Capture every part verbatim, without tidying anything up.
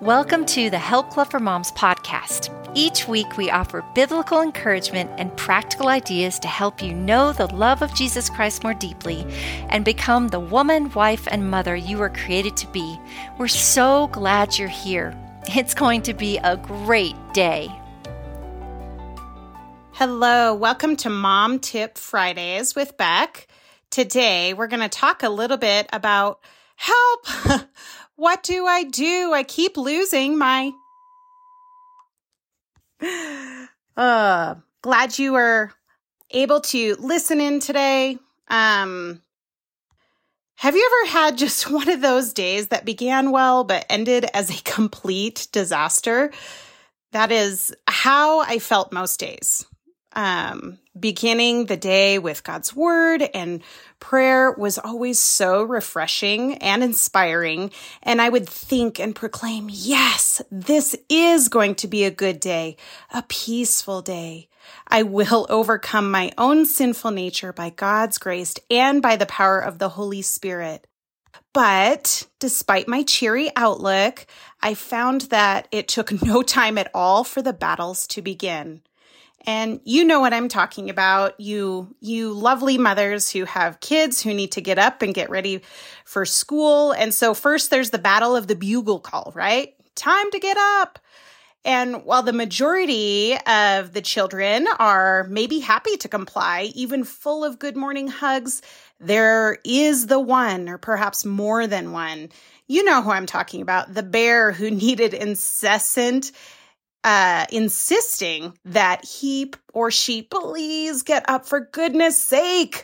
Welcome to the Help Club for Moms podcast. Each week we offer biblical encouragement and practical ideas to help you know the love of Jesus Christ more deeply and become the woman, wife, and mother you were created to be. We're so glad you're here. It's going to be a great day. Hello, welcome to Mom Tip Fridays with Beck. Today we're going to talk a little bit about help. What do I do? I keep losing my... Uh, glad you were able to listen in today. Um, have you ever had just one of those days that began well but ended as a complete disaster? That is how I felt most days. Um, beginning the day with God's word and prayer was always so refreshing and inspiring. And I would think and proclaim, yes, this is going to be a good day, a peaceful day. I will overcome my own sinful nature by God's grace and by the power of the Holy Spirit. But despite my cheery outlook, I found that it took no time at all for the battles to begin. And you know what I'm talking about, you you lovely mothers who have kids who need to get up and get ready for school. And so first there's the battle of the bugle call, right? Time to get up. And while the majority of the children are maybe happy to comply, even full of good morning hugs, there is the one, or perhaps more than one. You know who I'm talking about, the bear who needed incessant Uh, insisting that he or she please get up for goodness sake.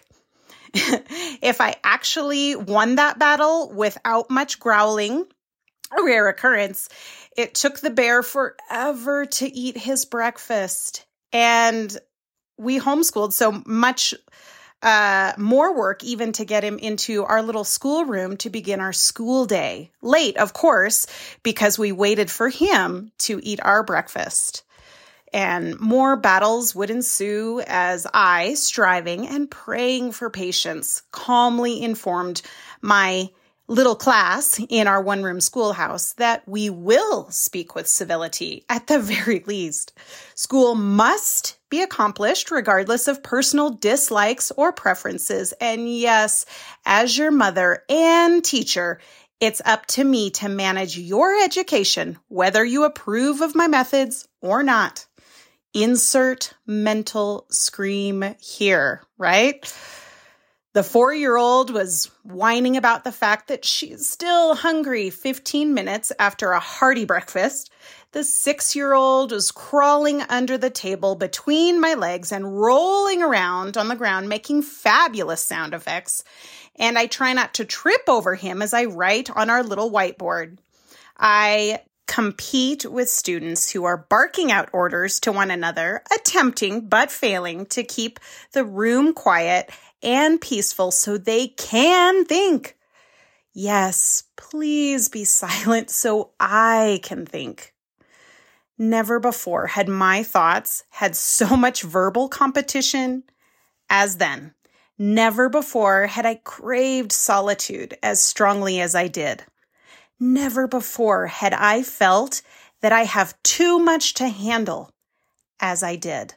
If I actually won that battle without much growling, a rare occurrence, it took the bear forever to eat his breakfast. And we homeschooled, so much Uh, more work even to get him into our little schoolroom to begin our school day. Late, of course, because we waited for him to eat our breakfast. And more battles would ensue as I, striving and praying for patience, calmly informed my little class in our one-room schoolhouse that we will speak with civility at the very least. School must be accomplished regardless of personal dislikes or preferences. And yes, as your mother and teacher, it's up to me to manage your education, whether you approve of my methods or not. Insert mental scream here, right? The four-year-old was whining about the fact that she's still hungry fifteen minutes after a hearty breakfast. The six-year-old was crawling under the table between my legs and rolling around on the ground, making fabulous sound effects. And I try not to trip over him as I write on our little whiteboard. I compete with students who are barking out orders to one another, attempting but failing to keep the room quiet and peaceful so they can think. Yes, please be silent so I can think. Never before had my thoughts had so much verbal competition as then. Never before had I craved solitude as strongly as I did. Never before had I felt that I have too much to handle as I did.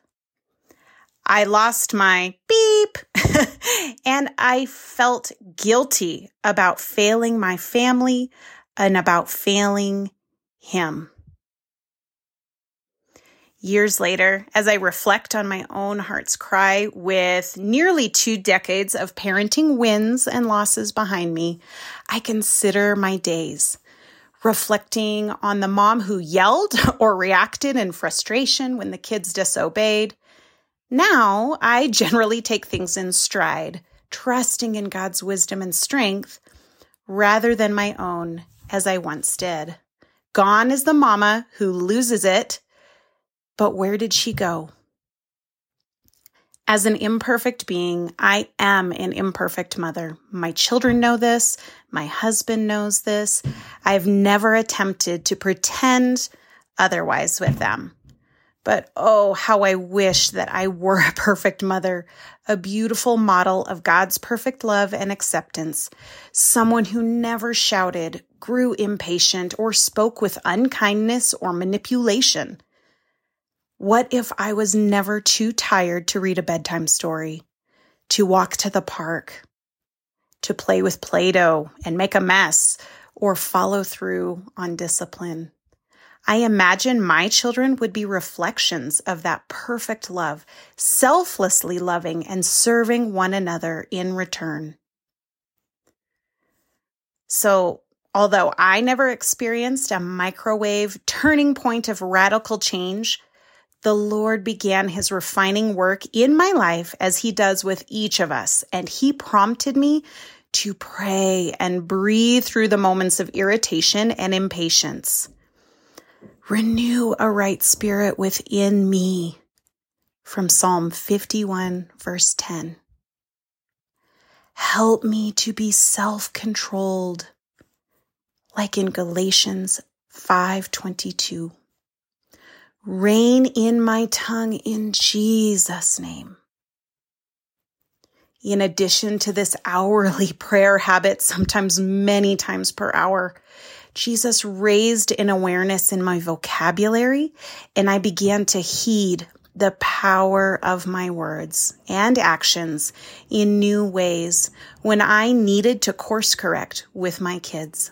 I lost my beep and I felt guilty about failing my family and about failing him. Years later, as I reflect on my own heart's cry with nearly two decades of parenting wins and losses behind me, I consider my days, reflecting on the mom who yelled or reacted in frustration when the kids disobeyed. Now, I generally take things in stride, trusting in God's wisdom and strength rather than my own, as I once did. Gone is the mama who loses it, but where did she go? As an imperfect being, I am an imperfect mother. My children know this. My husband knows this. I've never attempted to pretend otherwise with them. But oh, how I wish that I were a perfect mother, a beautiful model of God's perfect love and acceptance, someone who never shouted, grew impatient, or spoke with unkindness or manipulation? What if I was never too tired to read a bedtime story, to walk to the park, to play with Play-Doh and make a mess, or follow through on discipline? I imagine my children would be reflections of that perfect love, selflessly loving and serving one another in return. So, although I never experienced a microwave turning point of radical change, the Lord began his refining work in my life as he does with each of us, and he prompted me to pray and breathe through the moments of irritation and impatience. Renew a right spirit within me, from Psalm fifty-one, verse ten. Help me to be self-controlled, like in Galatians five twenty-two. Rein in my tongue in Jesus' name. In addition to this hourly prayer habit, sometimes many times per hour, Jesus raised an awareness in my vocabulary, and I began to heed the power of my words and actions in new ways when I needed to course correct with my kids.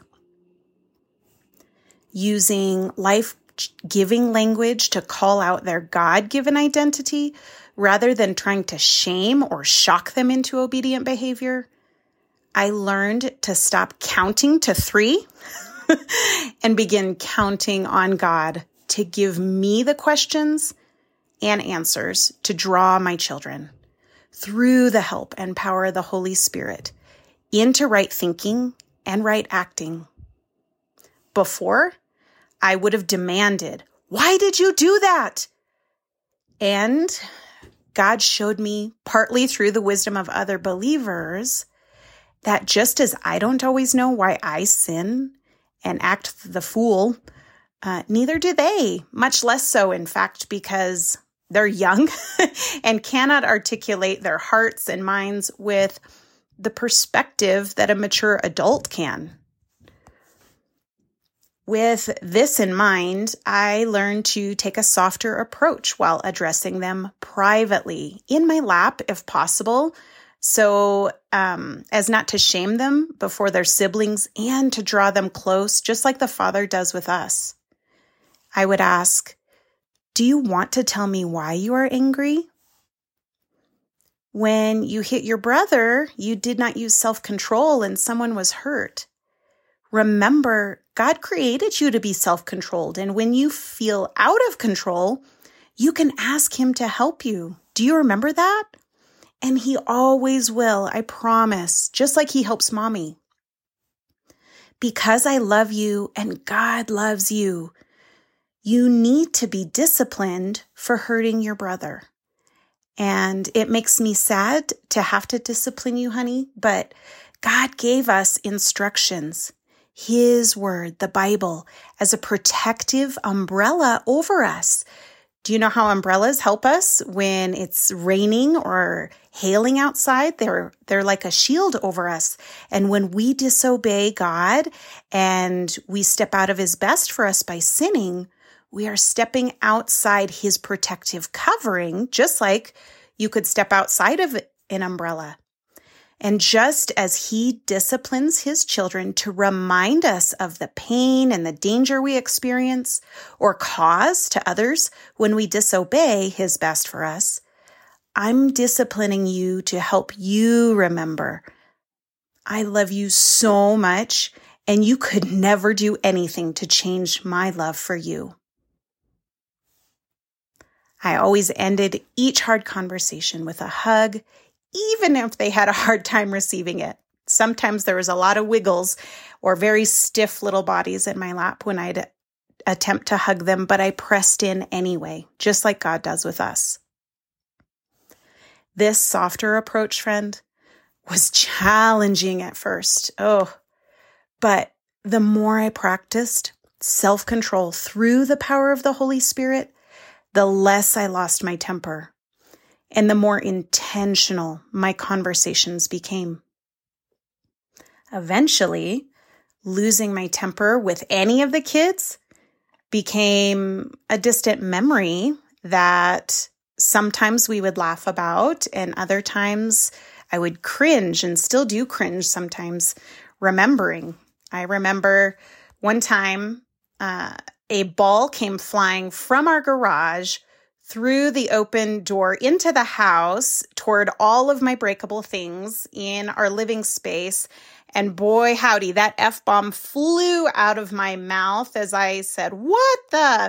Using life-giving language to call out their God-given identity rather than trying to shame or shock them into obedient behavior, I learned to stop counting to three and begin counting on God to give me the questions and answers to draw my children through the help and power of the Holy Spirit into right thinking and right acting. Before, I would have demanded, "Why did you do that?" And God showed me, partly through the wisdom of other believers, that just as I don't always know why I sin and act the fool, uh, neither do they, much less so, in fact, because they're young and cannot articulate their hearts and minds with the perspective that a mature adult can. With this in mind, I learned to take a softer approach while addressing them privately, in my lap if possible, so um, as not to shame them before their siblings and to draw them close, just like the Father does with us. I would ask, "Do you want to tell me why you are angry? When you hit your brother, you did not use self-control and someone was hurt. Remember, God created you to be self-controlled, and when you feel out of control, you can ask him to help you. Do you remember that? And he always will, I promise, just like he helps mommy. Because I love you and God loves you, you need to be disciplined for hurting your brother. And it makes me sad to have to discipline you, honey, but God gave us instructions, his word, the Bible, as a protective umbrella over us. Do you know how umbrellas help us when it's raining or hailing outside? They're, they're like a shield over us. And when we disobey God and we step out of his best for us by sinning, we are stepping outside his protective covering, just like you could step outside of an umbrella. And just as he disciplines his children to remind us of the pain and the danger we experience or cause to others when we disobey his best for us, I'm disciplining you to help you remember, I love you so much, and you could never do anything to change my love for you. I always ended each hard conversation with a hug, even if they had a hard time receiving it. Sometimes there was a lot of wiggles or very stiff little bodies in my lap when I'd attempt to hug them, but I pressed in anyway, just like God does with us. This softer approach, friend, was challenging at first. Oh, but the more I practiced self-control through the power of the Holy Spirit, the less I lost my temper and the more intentional my conversations became. Eventually, losing my temper with any of the kids became a distant memory that sometimes we would laugh about, and other times I would cringe and still do cringe sometimes remembering. I remember one time uh, a ball came flying from our garage through the open door into the house toward all of my breakable things in our living space. And boy, howdy, that F-bomb flew out of my mouth as I said, "What the?"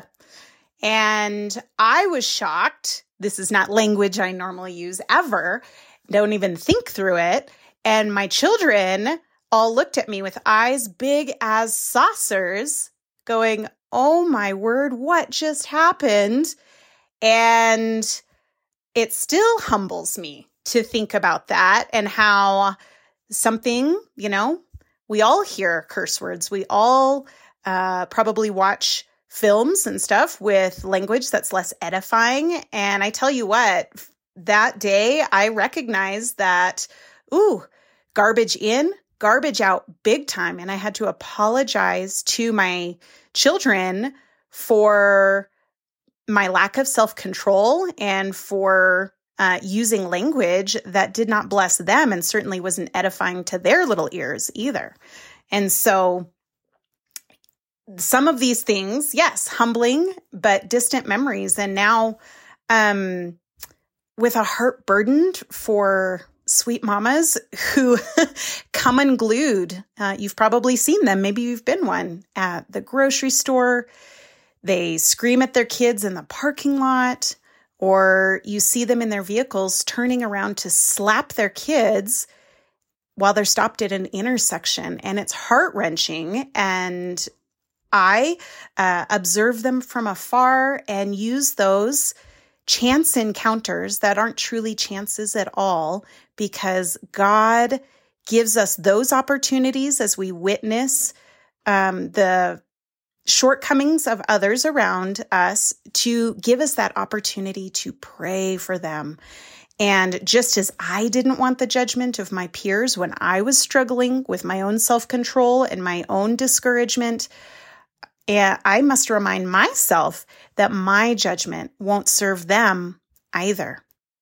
And I was shocked. This is not language I normally use ever. Don't even think through it. And my children all looked at me with eyes big as saucers going, "Oh my word, what just happened?" And it still humbles me to think about that and how something, you know, we all hear curse words. We all uh, probably watch films and stuff with language that's less edifying. And I tell you what, that day I recognized that, ooh, garbage in, garbage out big time. And I had to apologize to my children for my lack of self-control and for uh, using language that did not bless them and certainly wasn't edifying to their little ears either. And so some of these things, yes, humbling, but distant memories. And now um, with a heart burdened for sweet mamas who come unglued. Uh, you've probably seen them. Maybe you've been one at the grocery store. They scream at their kids in the parking lot, or you see them in their vehicles turning around to slap their kids while they're stopped at an intersection. And it's heart-wrenching. And I uh, observe them from afar and use those chance encounters that aren't truly chances at all, because God gives us those opportunities as we witness um, the shortcomings of others around us, to give us that opportunity to pray for them. And just as I didn't want the judgment of my peers when I was struggling with my own self-control and my own discouragement, and I must remind myself that my judgment won't serve them either.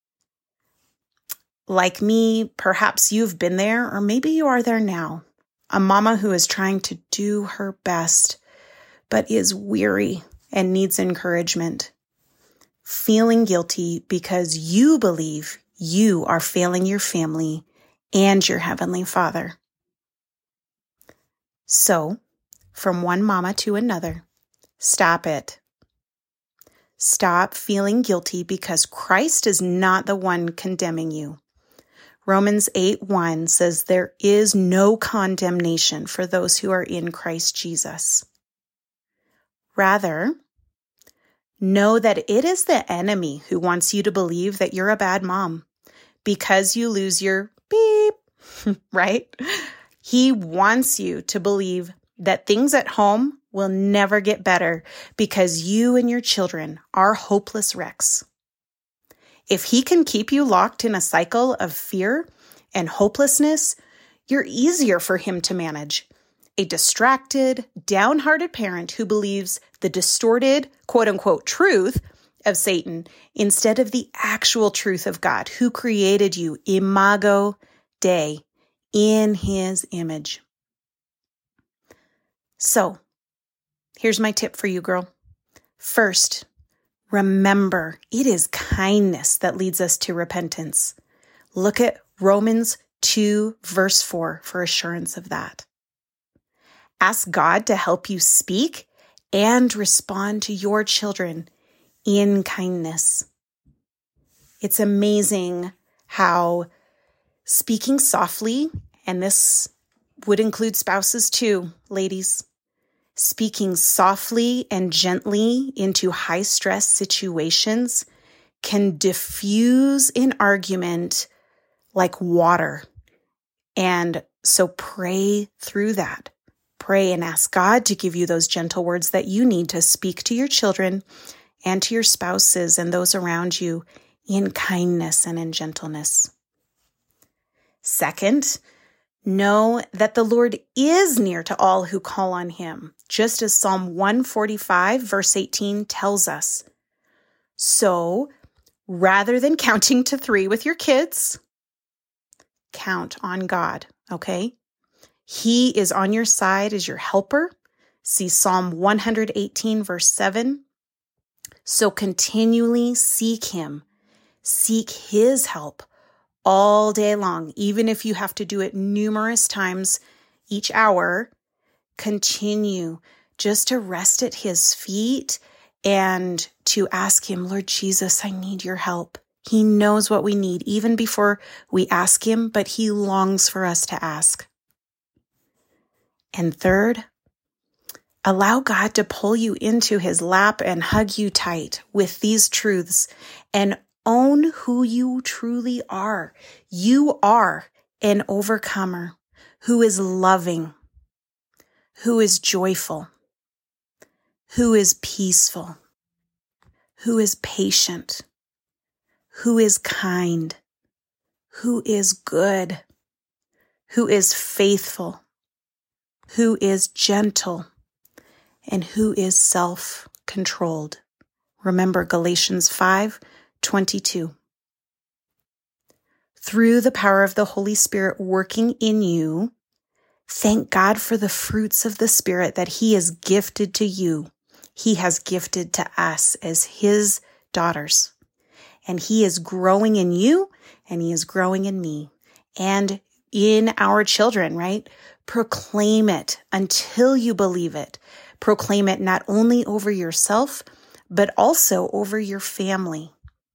Like me, perhaps you've been there, or maybe you are there now. A mama who is trying to do her best, but is weary and needs encouragement. Feeling guilty because you believe you are failing your family and your Heavenly Father. So, from one mama to another, stop it. Stop feeling guilty because Christ is not the one condemning you. Romans eight one says there is no condemnation for those who are in Christ Jesus. Rather, know that it is the enemy who wants you to believe that you're a bad mom because you lose your beep, right? He wants you to believe that things at home will never get better because you and your children are hopeless wrecks. If he can keep you locked in a cycle of fear and hopelessness, you're easier for him to manage. A distracted, downhearted parent who believes the distorted, quote-unquote, truth of Satan instead of the actual truth of God, who created you, imago Dei, in his image. So, here's my tip for you, girl. First, remember, it is kindness that leads us to repentance. Look at Romans two, verse four for assurance of that. Ask God to help you speak and respond to your children in kindness. It's amazing how speaking softly, and this would include spouses too, ladies, speaking softly and gently into high-stress situations can diffuse an argument like water. And so pray through that. Pray and ask God to give you those gentle words that you need to speak to your children and to your spouses and those around you in kindness and in gentleness. Second, Know that the Lord is near to all who call on him, just as Psalm one forty-five, verse eighteen tells us. So, rather than counting to three with your kids, count on God, okay? He is on your side as your helper. See Psalm one eighteen, verse seven. So continually seek him. Seek his help all day long, even if you have to do it numerous times each hour. Continue just to rest at his feet and to ask him, Lord Jesus, I need your help. He knows what we need even before we ask him, but he longs for us to ask. And third, allow God to pull you into his lap and hug you tight with these truths and own who you truly are. You are an overcomer who is loving, who is joyful, who is peaceful, who is patient, who is kind, who is good, who is faithful, who is gentle, and who is self-controlled. Remember Galatians five twenty-two. Through the power of the Holy Spirit working in you, thank God for the fruits of the Spirit that he has gifted to you. He has gifted to us as his daughters. And he is growing in you, and he is growing in me and in our children, right? Proclaim it until you believe it. Proclaim it not only over yourself, but also over your family.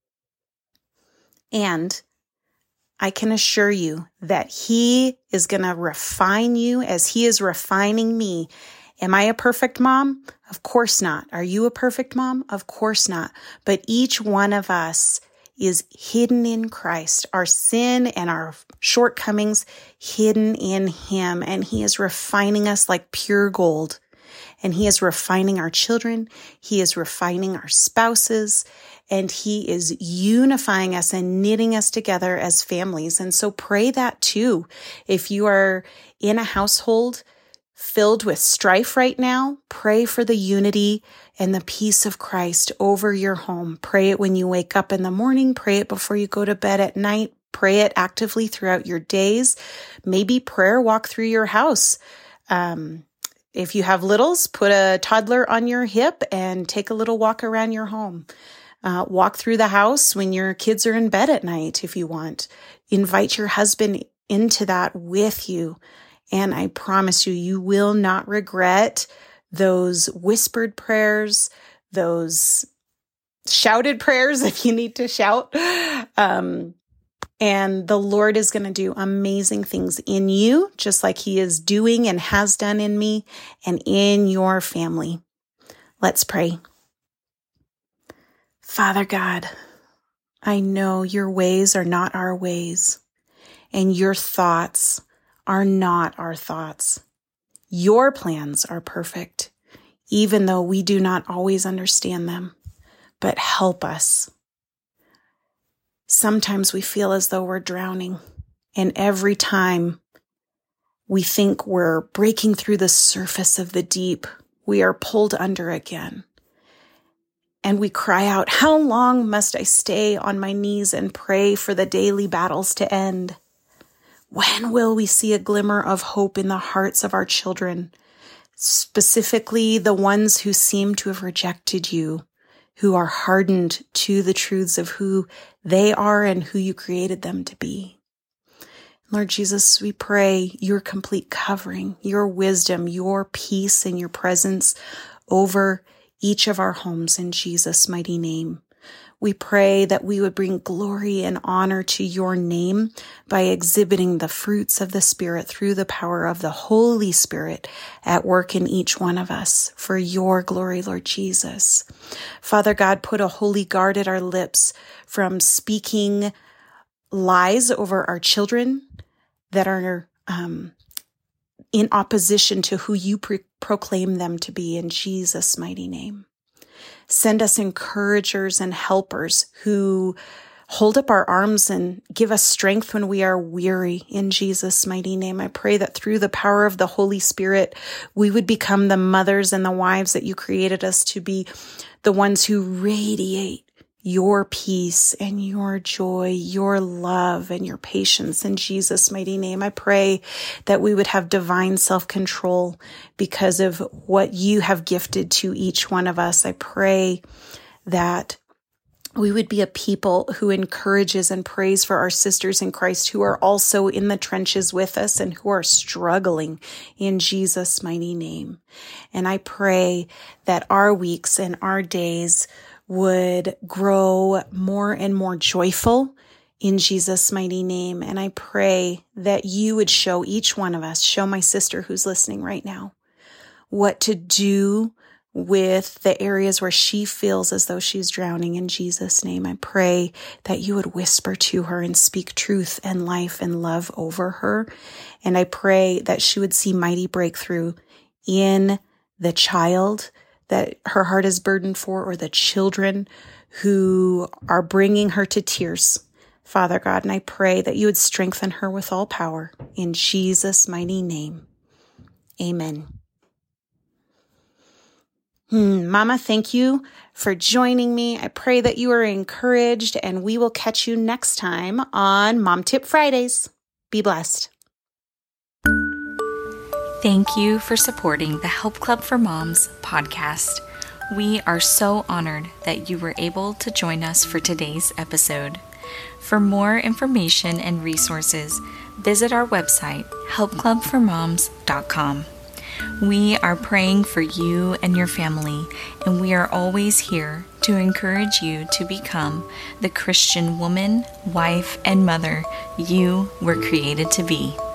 And I can assure you that he is going to refine you as he is refining me. Am I a perfect mom? Of course not. Are you a perfect mom? Of course not. But each one of us is hidden in Christ, our sin and our shortcomings hidden in him. And he is refining us like pure gold. And he is refining our children. He is refining our spouses. And he is unifying us and knitting us together as families. And so pray that too. If you are in a household filled with strife right now, pray for the unity and the peace of Christ over your home. Pray it when you wake up in the morning. Pray it before you go to bed at night. Pray it actively throughout your days. Maybe prayer walk through your house. Um, if you have littles, put a toddler on your hip and take a little walk around your home. Uh, walk through the house when your kids are in bed at night if you want. Invite your husband into that with you. And I promise you, you will not regret those whispered prayers, those shouted prayers if you need to shout. Um, and the Lord is going to do amazing things in you, just like he is doing and has done in me and in your family. Let's pray. Father God, I know your ways are not our ways, and your thoughts are not our thoughts. Your plans are perfect, even though we do not always understand them. But help us. Sometimes we feel as though we're drowning, and every time we think we're breaking through the surface of the deep, we are pulled under again. And we cry out, how long must I stay on my knees and pray for the daily battles to end? When will we see a glimmer of hope in the hearts of our children, specifically the ones who seem to have rejected you, who are hardened to the truths of who they are and who you created them to be? Lord Jesus, we pray your complete covering, your wisdom, your peace, and your presence over each of our homes in Jesus' mighty name. We pray that we would bring glory and honor to your name by exhibiting the fruits of the Spirit through the power of the Holy Spirit at work in each one of us for your glory, Lord Jesus. Father God, put a holy guard at our lips from speaking lies over our children that are um, in opposition to who you pre- proclaim them to be in Jesus' mighty name. Send us encouragers and helpers who hold up our arms and give us strength when we are weary. In Jesus' mighty name, I pray that through the power of the Holy Spirit, we would become the mothers and the wives that you created us to be, the ones who radiate your peace and your joy, your love and your patience. In Jesus' mighty name, I pray that we would have divine self-control because of what you have gifted to each one of us. I pray that we would be a people who encourages and prays for our sisters in Christ who are also in the trenches with us and who are struggling, in Jesus' mighty name. And I pray that our weeks and our days would grow more and more joyful in Jesus' mighty name. And I pray that you would show each one of us, show my sister who's listening right now, what to do with the areas where she feels as though she's drowning. In Jesus' name, I pray that you would whisper to her and speak truth and life and love over her. And I pray that she would see mighty breakthrough in the child that her heart is burdened for, or the children who are bringing her to tears, Father God. And I pray that you would strengthen her with all power in Jesus' mighty name. Amen. Hmm, Mama, thank you for joining me. I pray that you are encouraged, and we will catch you next time on Mom Tip Fridays. Be blessed. Thank you for supporting the Help Club for Moms podcast. We are so honored that you were able to join us for today's episode. For more information and resources, visit our website, help club for moms dot com. We are praying for you and your family, and we are always here to encourage you to become the Christian woman, wife, and mother you were created to be.